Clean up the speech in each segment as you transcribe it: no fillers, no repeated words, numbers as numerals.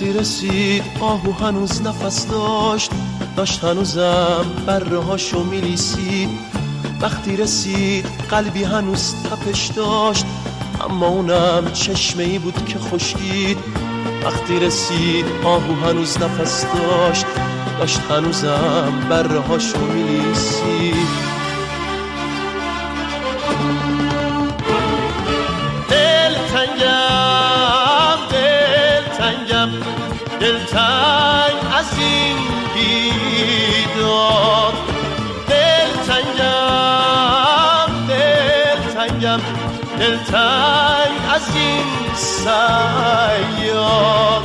وقتی رسید آهو هنوز نفس داشت هنوزم بره هاشو میلیسید. وقتی رسید قلبی هنوز تپش داشت، اما اونم چشمه‌ای بود که خشکید. وقتی رسید آهو هنوز نفس داشت هنوزم بره هاشو میلیسید. دلتنگ از این بیداد، دلتنگ از این صیاد.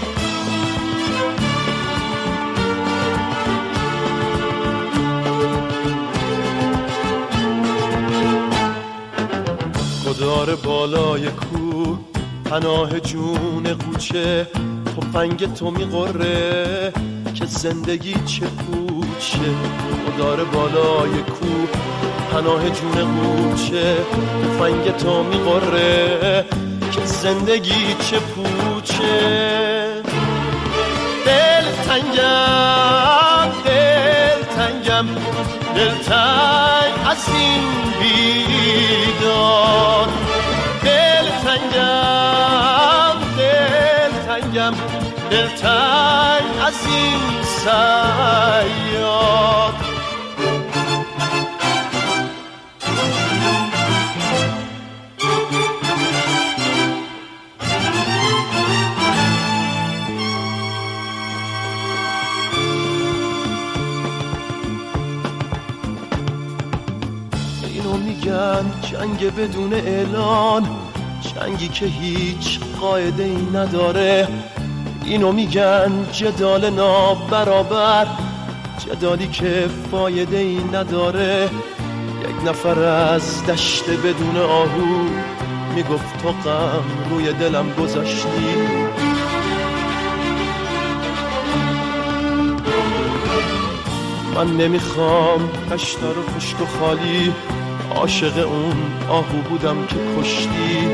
گدار بالای کوه پناه جون قوچه، تفنگ تو میقره که زندگی چه پوچه. گدار بالای کوه پناه جون قوچه، تفنگ تو میقره که زندگی چه پوچه. دلتنگ از این بیداد، دلتنگ از این صیاد. اینو میگن جنگ بدون اعلان، جنگی که هیچ قاعده ای نداره. اینو میگن جدال نابرابر، جدالی که فایده ای نداره. یک نفر از دشت بدون آهو میگفت تو غم روی دلم گذاشتی. من نمیخوام دشت رو خشک و خالی، عاشق اون آهو بودم که کشتی.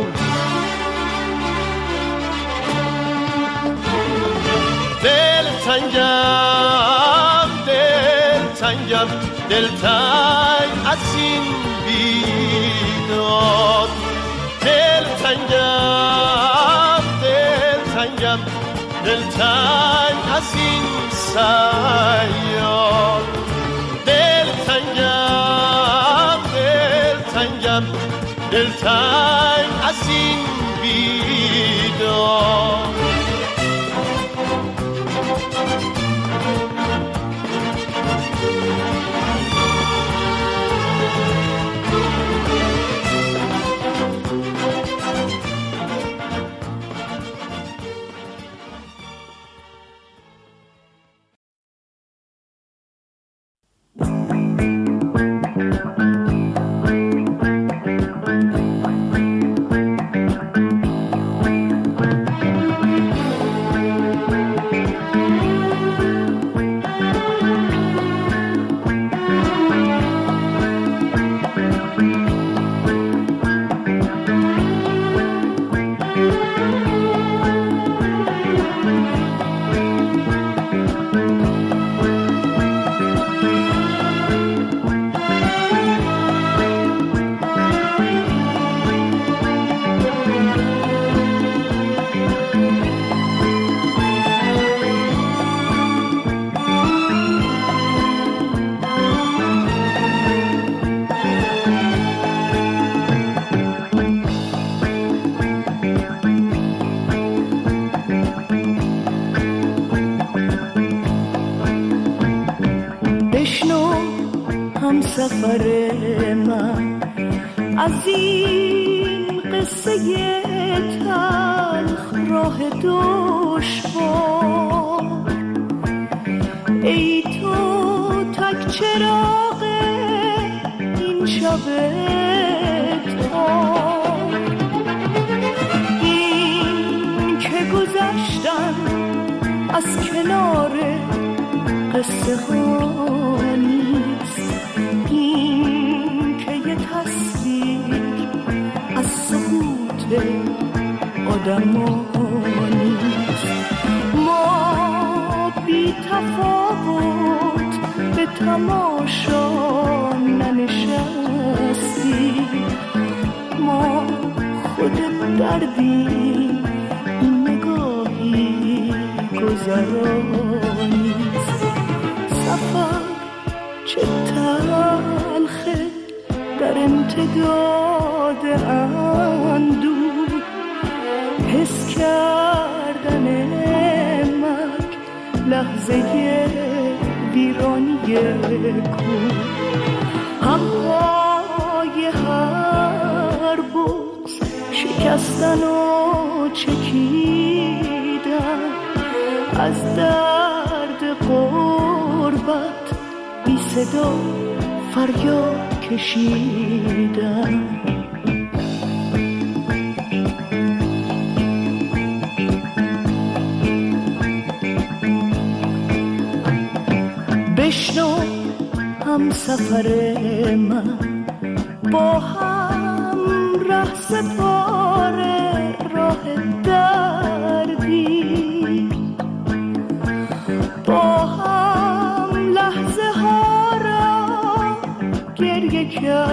دلتنگ از این بیداد، دلتنگ از این صیاد. دلتنگ از این بیداد. سفر من از این قصه تلخ راه دشوار. ای تو تک چراغ این شب تار، این که گذشتن از کنار قصه ها نیست، این که یه تصویر از سقوط آدم ها نیست. تماشا ننشستی، ما خودت دردی، این نگاهی گذرانیست. سفر چه تلخه در امتداد اندوه، حس کردن مرگ لحظه ویرانی کوه. همهای هر بغض شکستن و چکیدن، از درد غربت بی صدا فریاد کشیدن. بشنو هم سفر من، با هم ره سپاره راه دردی، با هم لحظه ها را گریه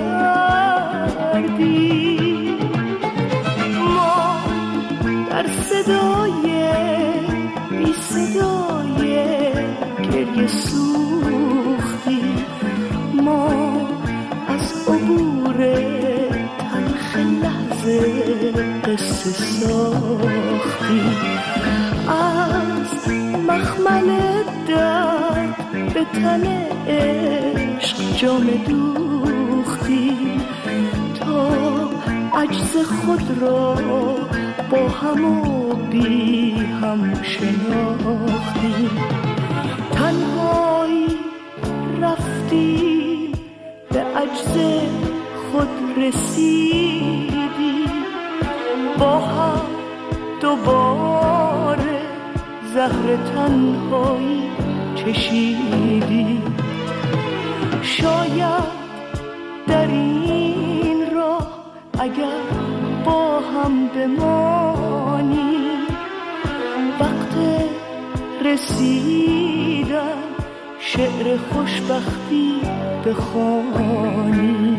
کردی. ما در صدای بی صدای گریه سوختی، ما از عبور تلخ لحظه قصه ساختی، از مخمل درد به تن عشق جام دوختی، تا عجز خود را با هم و بی هم شناختی. تنهایی رفتی به عجز خود رسیدی، با هم دوباره زهر تنهایی چشیدی. شاید در این راه اگر با هم بمانی، وقت رسیدن شعر خوشبختی بخوانی.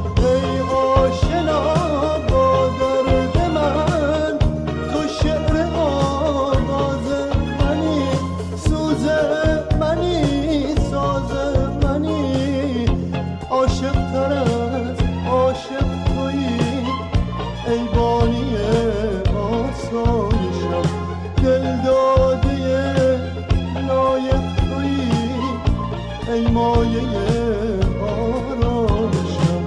ای آشنا با درد من، تو شعر ای مایه آرامشم.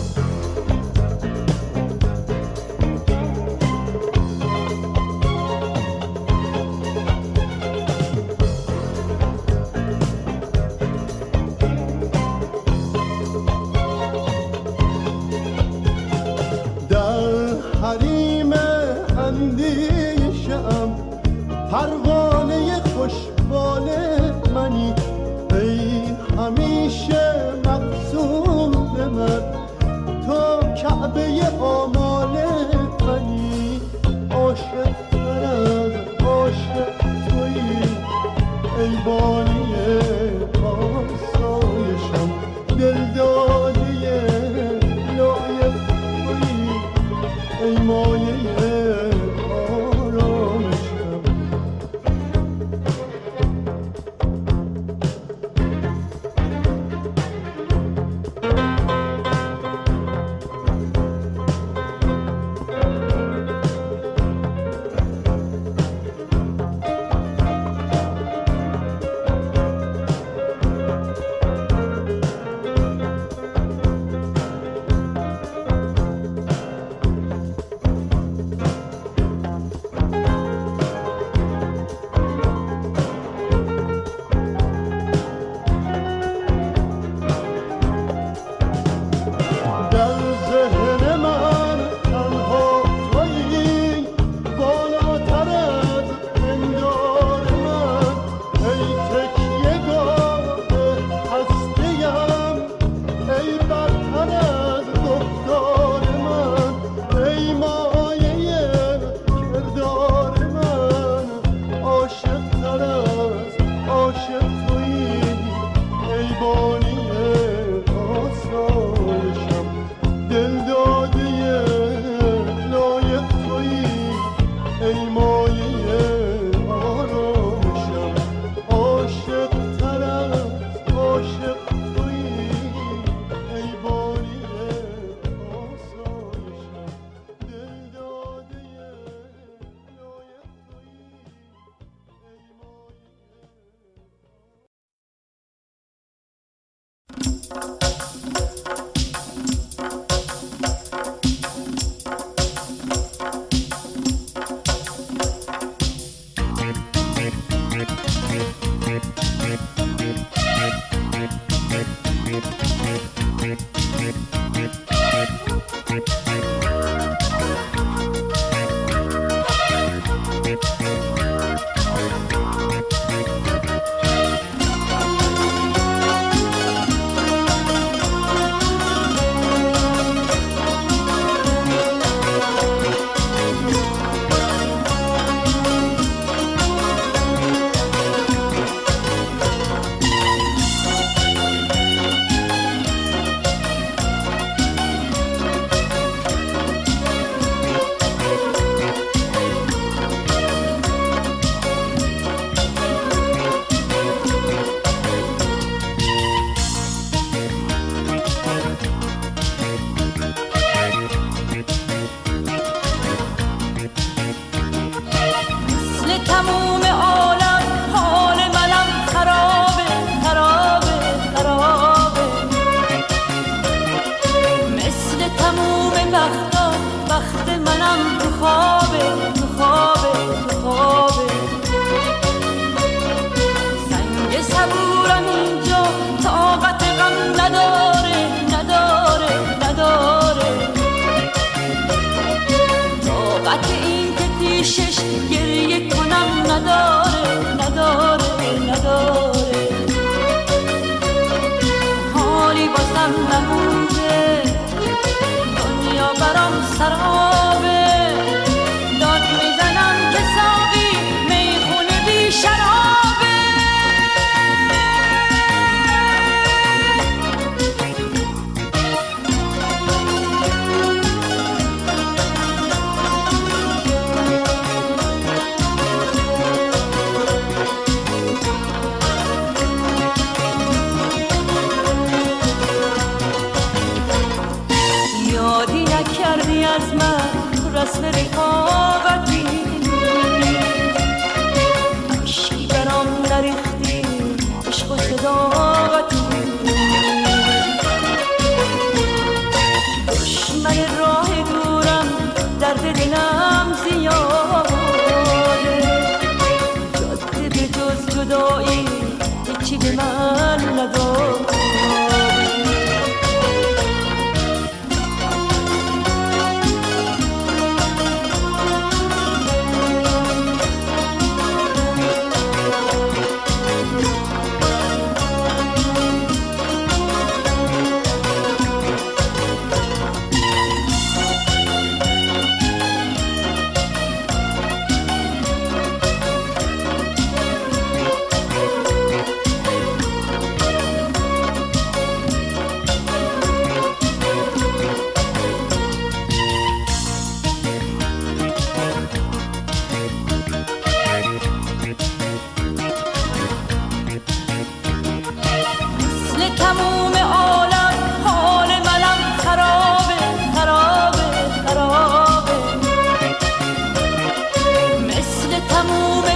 در حریم اندیشم پروانه خوشبال منی، ای همیشه مقصود من، تو کعبه آمال منی. عاشق تر از عاشق تویی، ای بانی آسایشم، دلدادی لایق تویی، ای مایه آرامشم.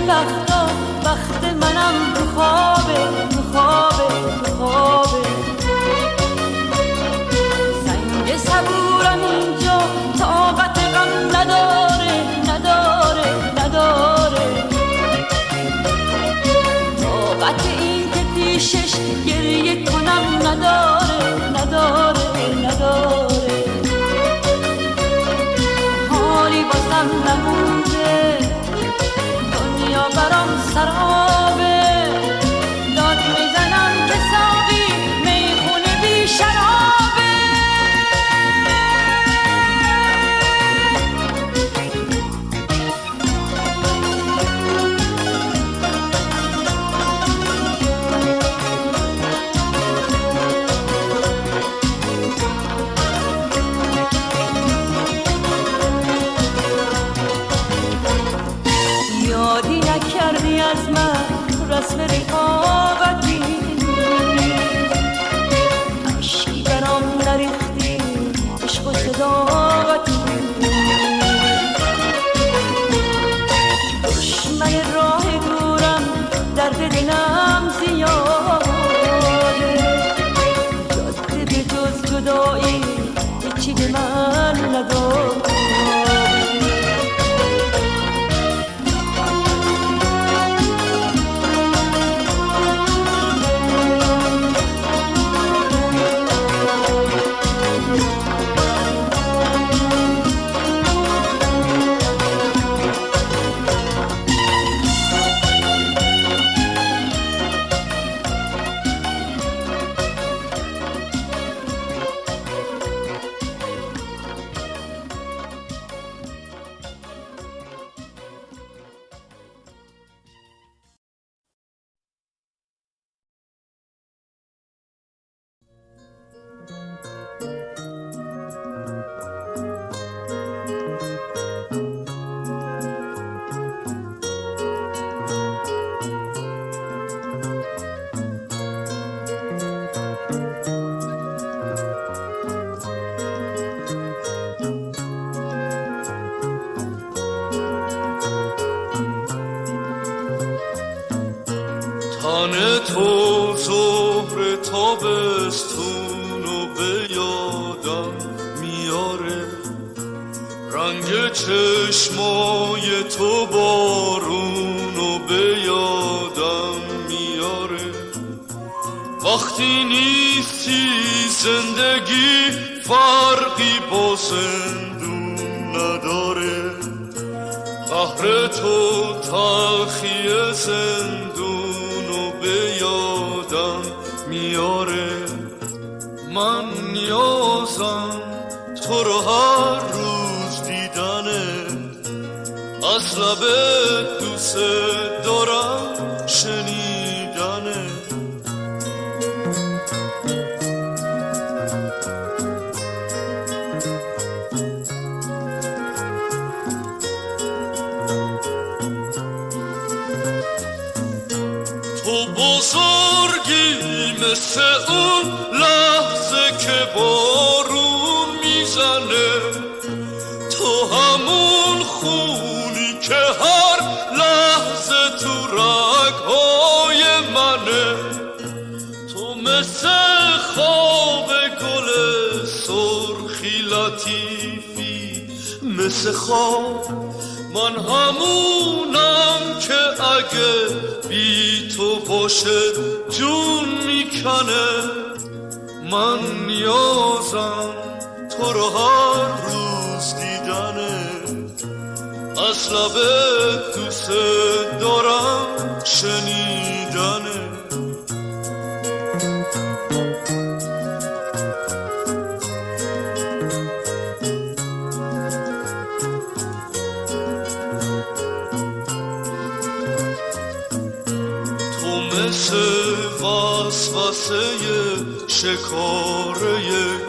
وقتا وقت منم تو خوابه تو خوابه تو خوابه سنگ صبورم اینجا طاقت غم نداره نداره نداره طاقت این که پیشش گریه کنم نداره نداره نداره حالی بازم نمونده دنیا برام سرابه داد میزنم که ساقی میخونه بی شرابه یادی نکردی از من رسم رقابتی عشقی برام نریختی عشق و صداقتی دشمن راه دورم درد دلم زیاده جاده به جز جدایی هیچی به من نداره تن تو ظهر تابستون و به یادم میاره رنگ چشمای تو بارون و به یادم میاره وقتی نیستی زندگی فرقی با زندون نداره قهر تو تلخی زندون و به یادم میاره من نیازم تو رو هر روز دیدنه از لب دوست دارم شنیدنه تو بزرگی مثل اون لحظه که بارون میزنه تو همون خونی که هر لحظه تو رگهای منه تو مثل خواب گل سرخی لطیفی مثل خواب من همونم که اگه بی تو باشه جون میکنه من نیازم تو رو هر روز دیدنه از لب دوست دارم شنیدنه مثل وسوسه شکاره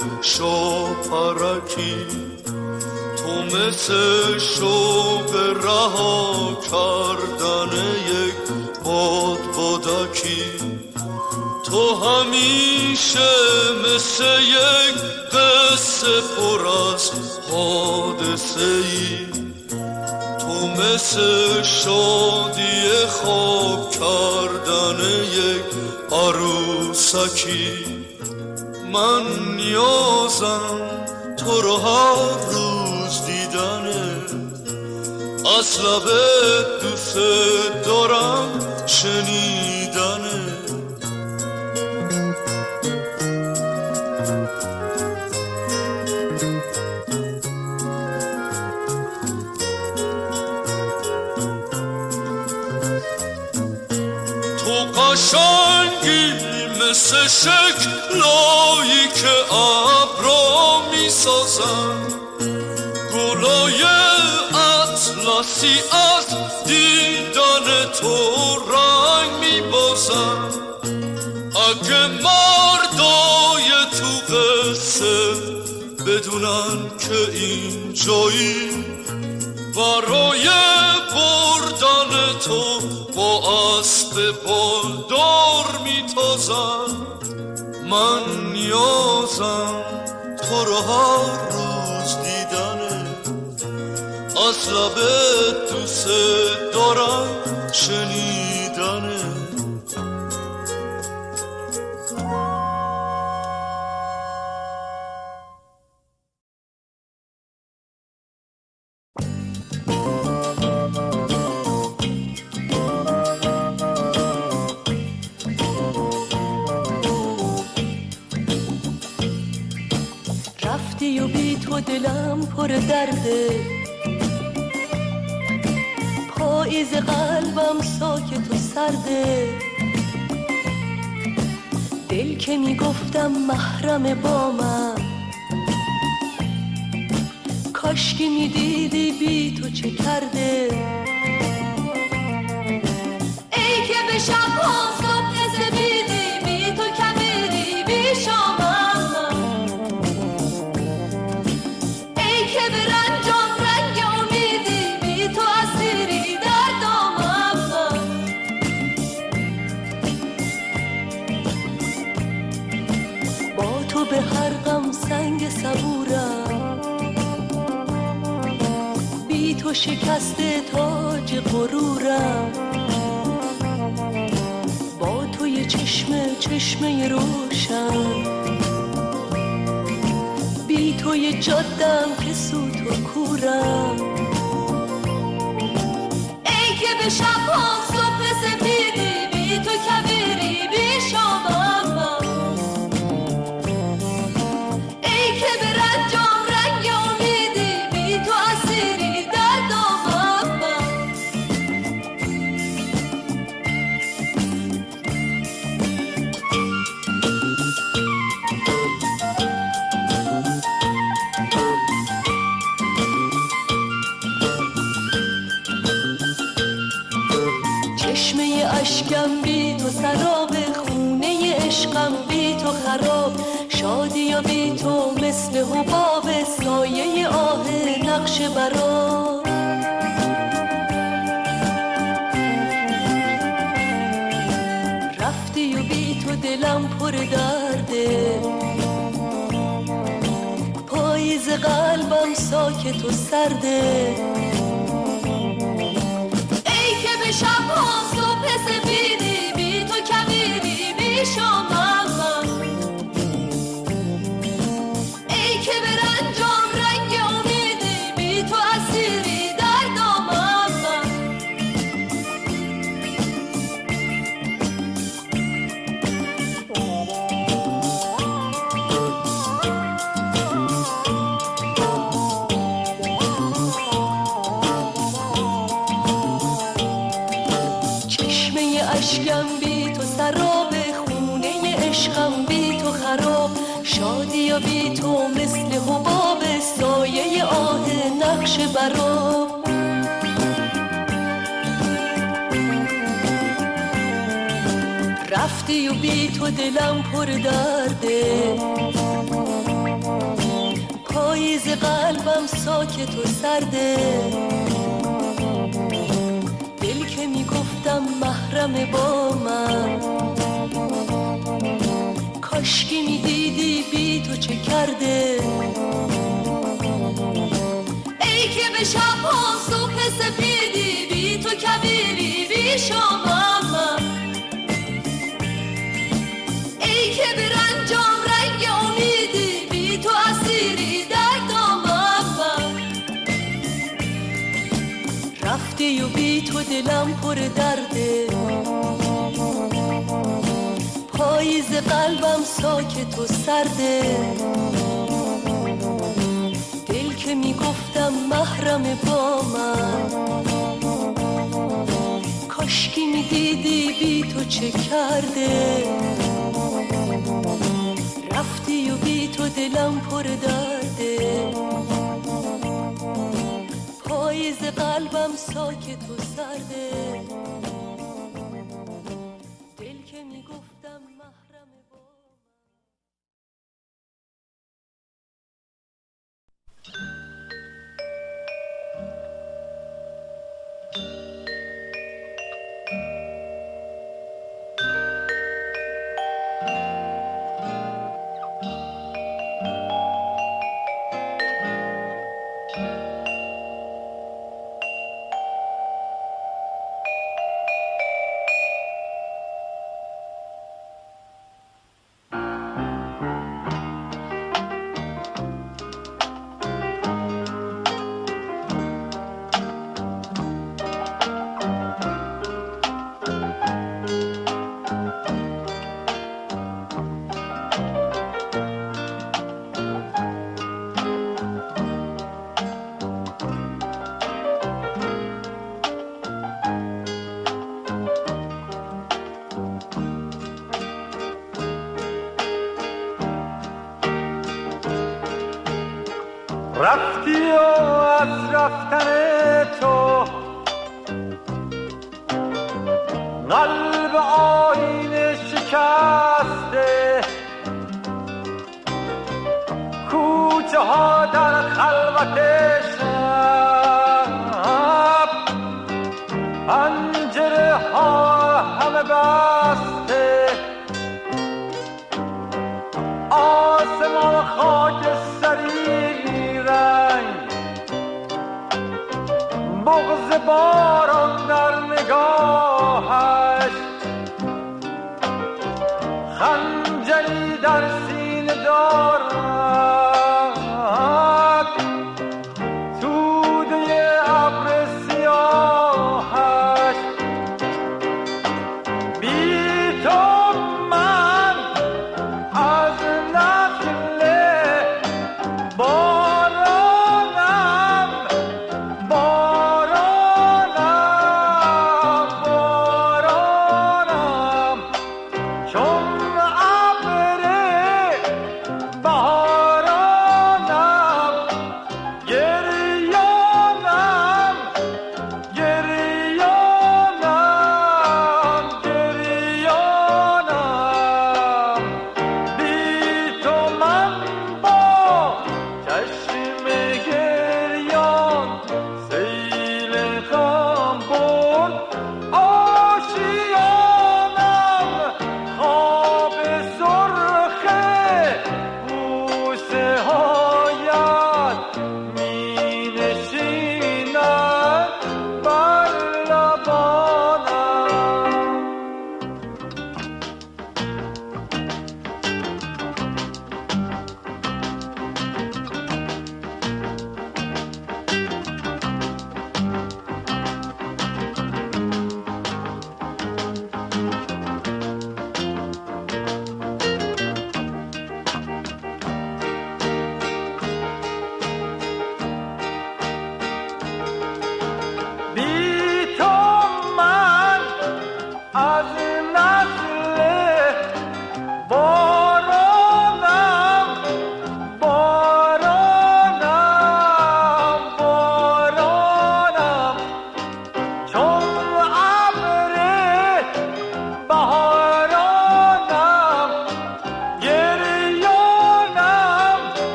شاپرکی تو مثل شوق رها کردن یک بادبادکی تو همیشه مثل یک قصه پر از حادثه ای تو مثل شادی خواب کردن یک عروسکی. من نیازم تو رو هر روز دیدنه، از لبت دوست دارم شنیدنه. تو قشنگی مثل شکلایی که ابرا میسازن، گلای اطلسی از دیدن تو رنگ میبازن. اگه مردای تو قصه بدونن که این جایی برای بردن تو با اسب بالدار میتازن. من نیازم تو رو هر روز دیدنه، از لبت دوست دارم شنیدنه. رفتی و بی تو دلم پر درده، پاییز قلبم ساکت و سرده. دل که میگفتم محرم با من، کاشکی میدیدی بی تو چه کرده. ای که به شب ها صبح زدیدی بی تو کمیدی بی شامم، ای که به رنجام رنگ امیدی بی تو اسیری در دامم. با تو به هر غم سنگ صبورم، بی تو شکسته تاج غرورم. با تو یه چشمه روشن، بی تو یه جادم که سوت و کورم. ای که به شب‌ها صبح سپیدی بی تو کبیری بی شامم، ای که به رنجام رنگ امیدی بی تو اسیری در دامم. چشمه اشکم بی تو سراب، خونه عشقم بی تو خراب. شادی و بی تو مثل حباب، سایه آه نقش برا. رفتی و بی تو دلم پر درده، پاییز قلبم ساکت و سرده. ای که به شب‌ها صبح سپیدی بی تو کبیری بی شامم، ای که به رنجام رنگ امیدی بی تو اسیری در دامم. اشکم بی تو سراب، خونه عشقم بی تو خراب. شادی و بی تو مثل حباب، سایه آه نقش برا. رفتی و بی تو دلم پر درده، پاییز قلبم ساکت و سرده. دل که میگفتم محرم با من، کاشکی میدیدی بی تو چه کرده. ای که به شب‌ها صبح سپیدی، بی تو کبیری بی شامم ای که به رنجام رنگ امیدی، بی تو اسیری در دامم رفتی و بی تو دلم پر درده، پاییز قلبم ساکت و سرده، دل که میگفتم محرم با من، کاشکی میدیدی بی تو چه کرده، رفتی و بی تو دلم پر درده، پاییز قلبم ساکت و سرده، دل که میگفتم محرم با رفتی و از رفتن تو قلب آینه شکسته، کوچه ها در خلوت شب، پنجره ها همه بسته، آسمان خاکستری بغض باران در نگاهش، خنجری در سینه دارد، توده ابر سیاهش، بی تو من از نخله بارانم چون ابر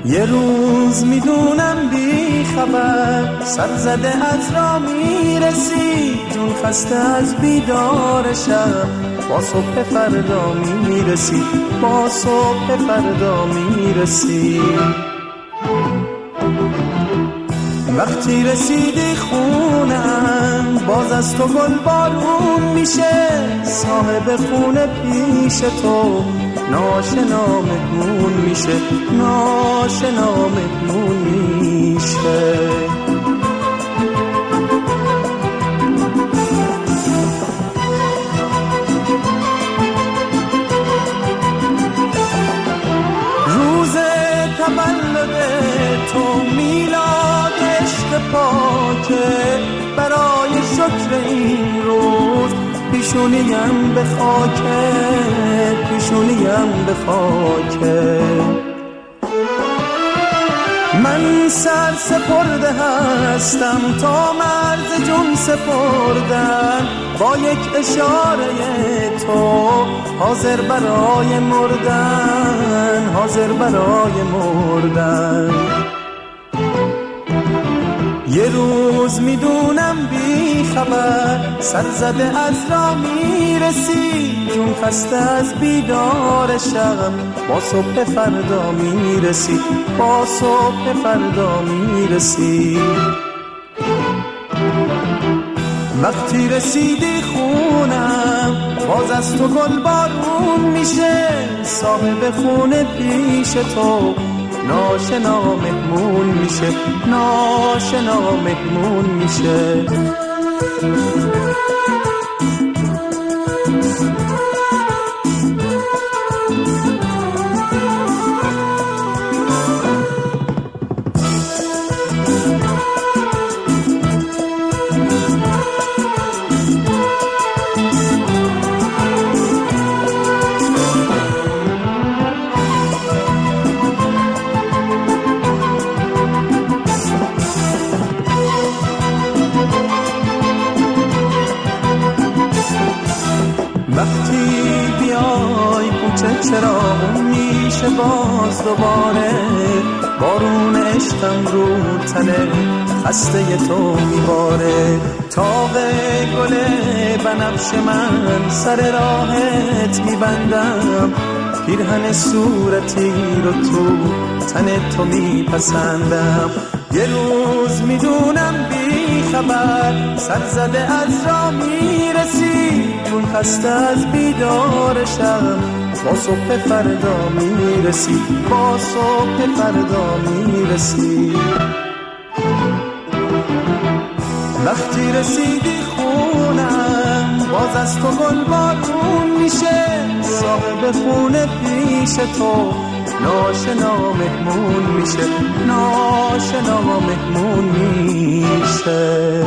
یه روز میدونم بی خبر سر زده از را میرسی، جون خسته از بیدار شب، با صبح فردا میرسی، با صبح فردا میرسی. وقتی رسیدی خونم باز از تو گل بارون میشه، صاحب خونه پیش تو ناشنا مهمون میشه، ناشنا مهمون میشه. روز تولد تو میلاد عشق پاکه، برای شکر این روز پیشونیم به خاکه، پیشونیم به خاکه. من سر سپرده هستم تا مرز جون سپردن، با یک اشاره تو حاضر برای مردن، حاضر برای مردن. یه روز میدونم بی خبر سر زده از را میرسی، جون خسته از بیدار شب، با صبح فردا میرسی، با صبح فردا میرسی. وقتی رسیدی خونم باز از تو گل بارون میشه، صاحب خونه پیش تو ناشنا مهمون میشه، ناشنا مهمون میشه. چرا میشه باز دوباره، بارون عشقم رو تنه خسته تو میباره. تاق گل بنفش من سر راهت میبندم، پیرهن صورتی رو تو تن تو میپسندم. یه روز میدونم بی خبر سر زده از را میرسی، جون خسته از بیدار شب، با صبح فردا میرسی، با صبح فردا میرسی. وقتی رسیدی خونم باز از تو گل بارون میشه، صاحب خونه پیش تو ناشنا مهمون میشه، ناشنا مهمون میشه.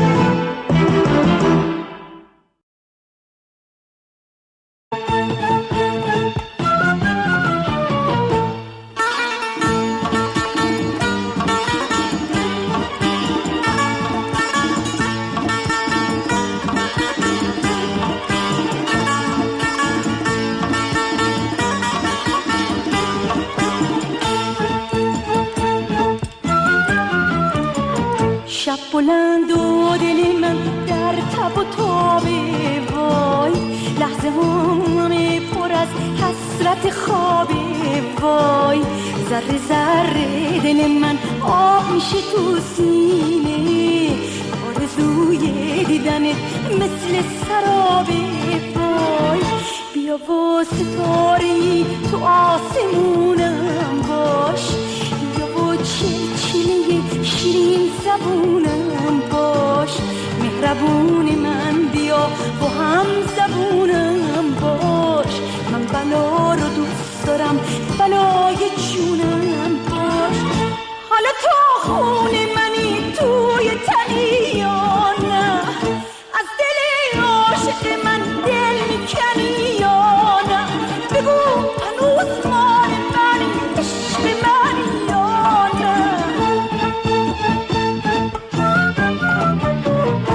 شب بلند و دل من در تب و تابه، وای لحظه همه پر از حسرت خوابه، وای ذره ذره دل من آب میشه تو سینه، آرزوی دیدنت مثل سرابه، وای بیا و ستاره‌ای تو آسمونم باش، بیا و چلچله شیرین زبونم باش، مهربون من بیا و هم زبونم باش، من بلا رو دوست دارم بلای جونم باش. حالا تو خون منی توی تنی یا نه، از دل عاشق من دل میکنی یا نه، بگو هنوز مال منی عشق منی یا نه.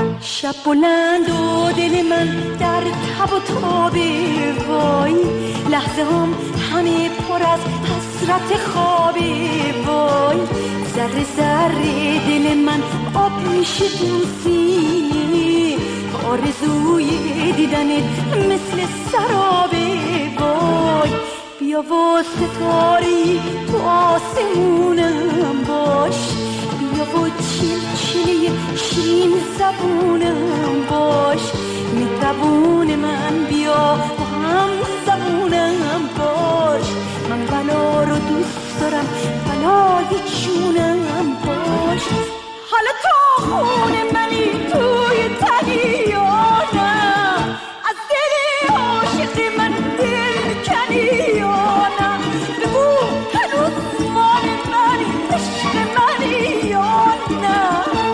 شب بلند و دل من در تب و تابه، وای لحظه هم همه پر از حسرت خوابه، وای ذره ذره دل من آب میشه دوستی، آرزوی دیدنت مثل سرابه، وای بیا و ستاره تو آسمونم باش، بیا و چلچله شیرین زبونم باش، مهربون من بیا و هم زبونم باش، من بلا رو دوست دارم بلای جونم باش. حالا تا خون منی توی تنی یا نه، از دل عاشق من دل کنی یا نه، بگو هنوز مال منی عشق منی یا نه.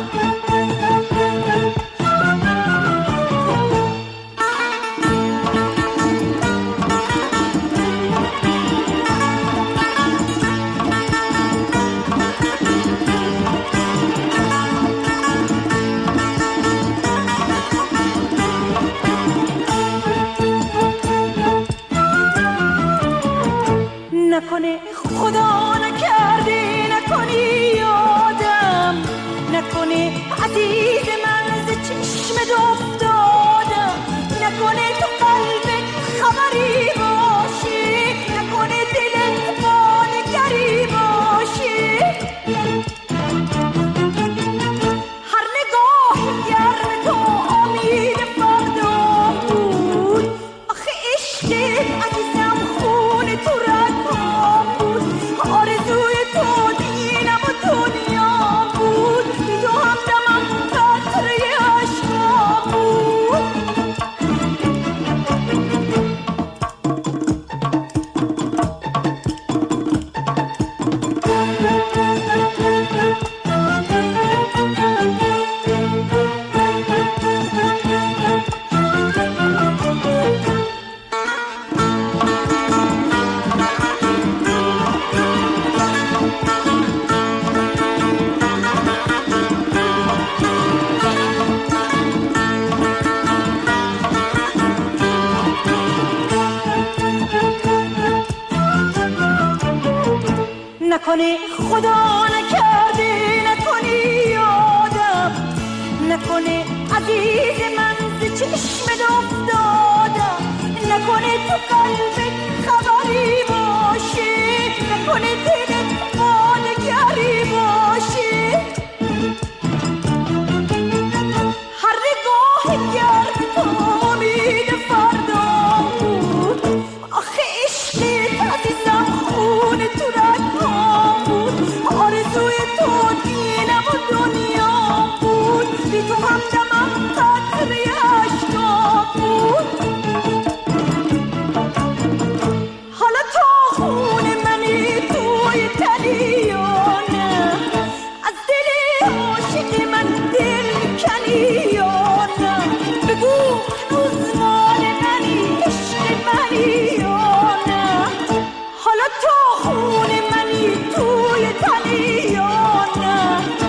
نکنه خدا نکرده نکنی یادم، نکنه عزیز من ز چشمت افتادم، نکنه تو قلبت خبری باشه، نکنه دلت با نگری باشه، هر نگاه گرم تو امید فردا بود، آخه عشقت عزیزم خون تو رد آرزوی تو دینم و دنیا بود، بی تو همدمم قطره عشقا بود. نکنه خدا نکرده نکنی یادم، نکنه عزیز من ز چشمت افتادم، نکنه تو قلبت خبری باشه، نکنه دلت با نگری باشه، هر نگاه گرم تو امید فردا بود، آخه عشقت عزیزم خون تو رد آرزوی تو دینم و دنیا بود، بی تو همدمم قطره عشقا بود. حالا تا خون منی توی تنی یا نه، از دل عاشق من دل کنی یا نه، بگو هنوز مال منی عشق منی یا نه، حالا تا خون منی توی تنی یا نه،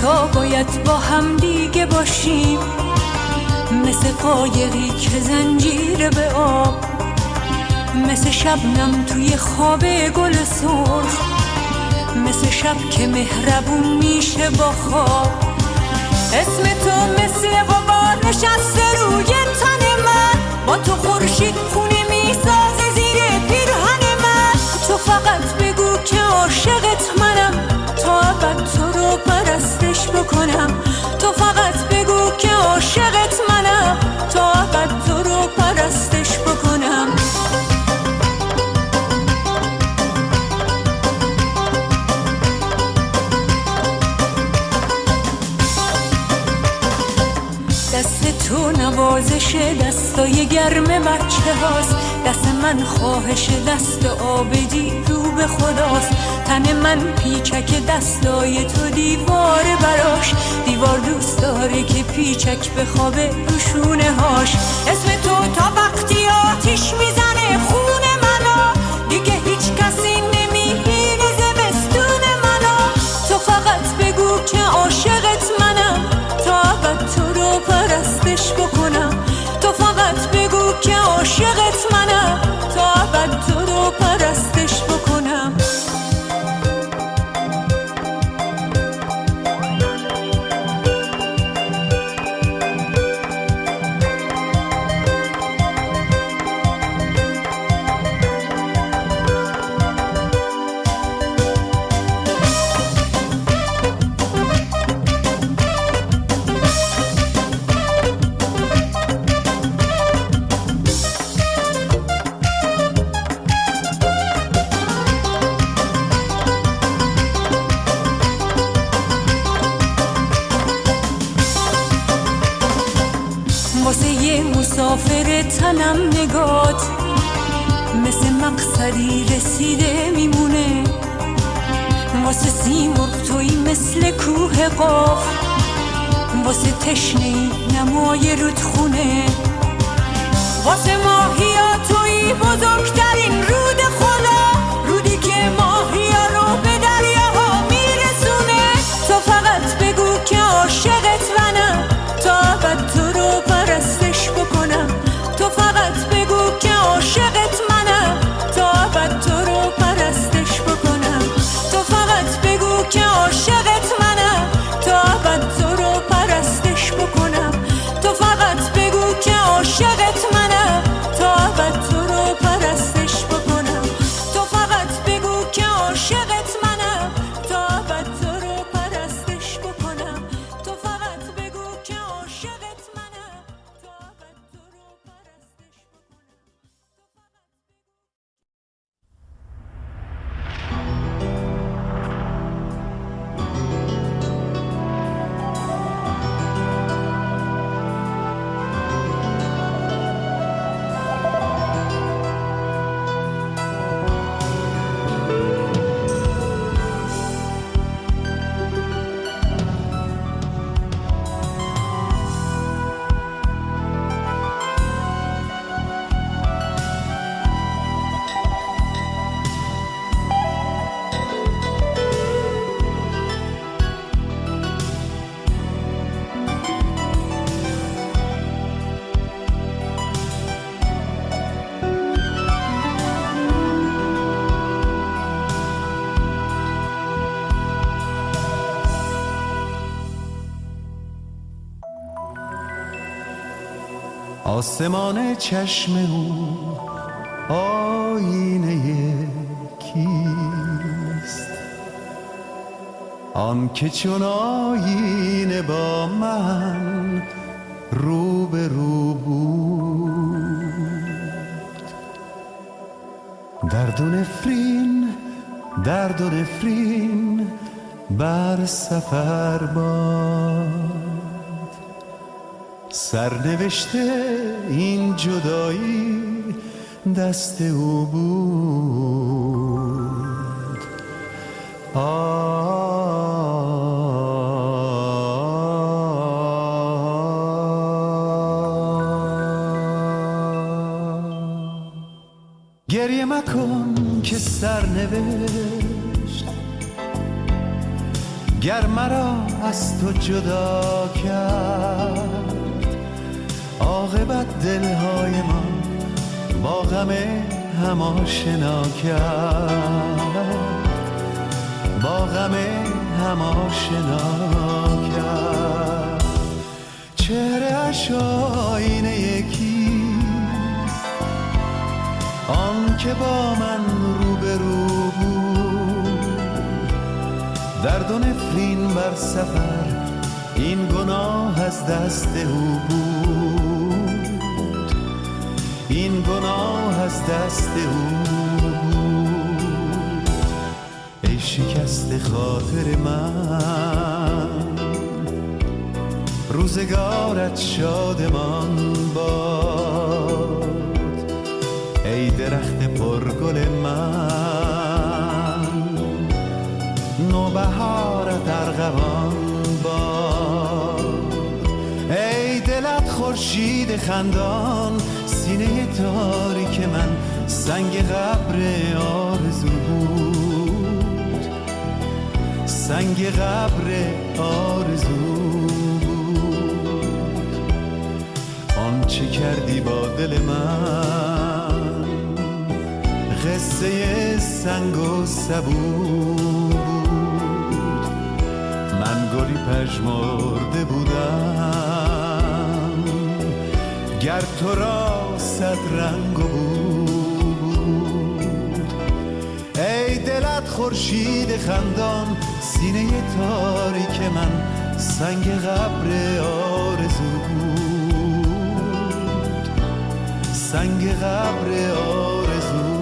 تا باید با هم دیگه باشیم، مثل قایقی که زنجیره به آب، مثل شبنم توی خواب گل سرخ، مثل شب که مهربون میشه با خواب. اسم تو مثل غبار نشسته روی تن من، با تو خورشید خونه میسازه زیر پیرهن من. تو فقط بگو که عاشقت منم، تا ابد تو رو پرستش بکنم. تو فقط بگو که عاشقت منم، تا ابد تو رو پرستش بکنم. دست تو نوازش دستای گرم بچه هاست، دست من خواهش دست آبدی رو به خداست. تن من پیچک دستای تو دیواره براش، دیوار دوست داره که پیچک بخوابه رو شونه هاش. اسم تو تا وقتی آتیش میزنه خون منو، دیگه هیچ کسی نمیگیره زمستون منو. تو فقط بگو که عاشقت منم، تا ابد تو رو پرستش بکنم. تو فقط بگو که عاشقت منم، تا ابد تو رو پرستش بکنم. واسه یه مسافر تنم نگات، مثل مقصدی رسیده میمونه. واسه سیمرغ توی مثل کوه قاف، واسه تشنه‌ای نمای رودخونه. واسه ماهیا توی بزرگترین رود خدا، رودی که ماهیا رو به دریاها میرسونه. تو فقط بگو که عاشقت منم، تا ابد تو رو پرستش بکنم. تو فقط بگو که عاشقت منم، تا ابد تو رو پرستش بکنم. تو فقط بگو که عاشقت منم، تا ابد تو رو پرستش بکنم. تو فقط بگو که عاشقت منم، تا ابد تو رو پرستش بکنم. تو فقط بگو که عاشقت منم، تا ابد تو رو پرستش بکنم. تو فقط بگو که عاشقت منم، تا ابد تو رو پرستش بکنم. آسمان چشم او آینه کیست؟ آن که چون آینه با من رو به رو بود. درد و نفرین بر سفر باد، سرنوشته این جدایی دست او بود. گریه مکن که سرنوشت، گر مرا از تو جدا کرد عاقبت دلهای ما با غم هم آشنا کرد، با غم هم آشنا کرد. چهره‌اش آینه یکیست، آن که با من روبرو بود. درد و نفرین بر سفر این گناه از دست او بود، این گناه از دست او بود. ای شکست خاطر من روزگارت شادمان باد. ای درخت پرگل من نوبهارت ارغوان باد. ای دلت خورشید خندان، سینه تاریک من سنگ قبر آرزو بود، سنگ قبر آرزو بود. آنچه کردی با دل من قصه سنگ و سبو بود. من گلی پژمرده بودم گر تو را صد رنگ و بود. ای دلت خورشید خندان، سینه تاریک من سنگ قبر آرزو بود، سنگ قبر آرزو.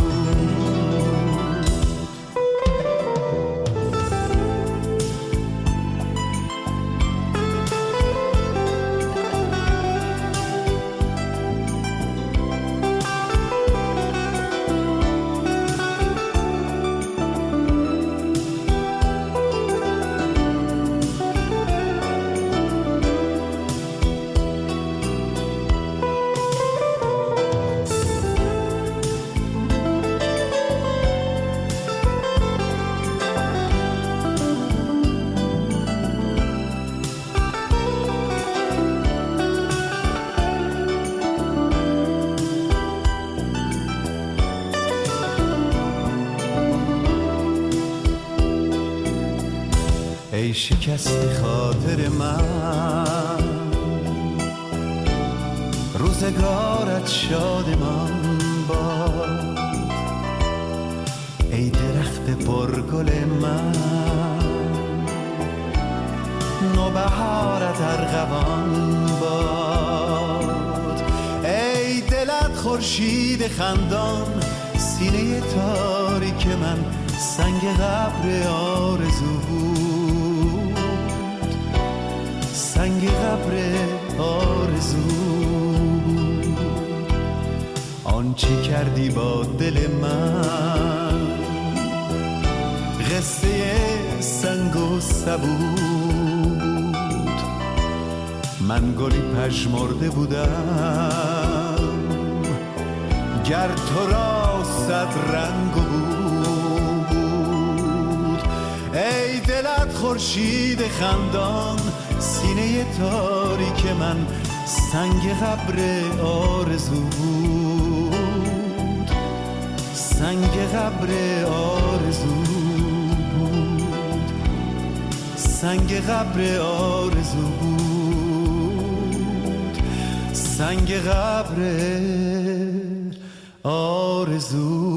ای شکست خاطر من روزگارت شادمان باد. ای درخت پرگل من نوبهارت ارغوان باد. ای دلت خورشید خندان، سینه تاریک من سنگ قبر آرزو بود، سنگ قبر آرزو بود. آنچه کردی با دل من قصه سنگ و سبو بود. من گلی پژمرده بودم گر تو را صد رنگ و بود. ای دلت خورشید خندان، سینه تاریک من سنگ قبر آرزو بود، سنگ قبر آرزو بود، سنگ قبر آرزو بود، سنگ قبر آرزو.